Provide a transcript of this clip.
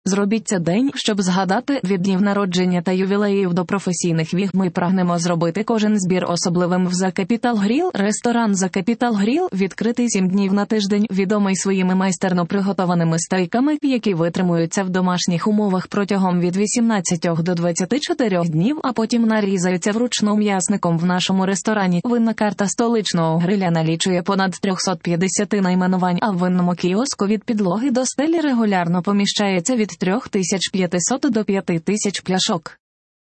Зробіть це день, щоб згадати. Від днів народження та ювілеїв до професійних віг ми прагнемо зробити кожен збір особливим. В The Capital Grill. Ресторан The Capital Grill відкритий 7 днів на тиждень, відомий своїми майстерно приготованими стейками, які витримуються в домашніх умовах протягом від 18 до 24 днів, а потім нарізаються вручну м'ясником. В нашому ресторані винна карта столичного гриля налічує понад 350 найменувань, а в винному кіоску від підлоги до стелі регулярно поміщається від 3500 до 5000 пляшок.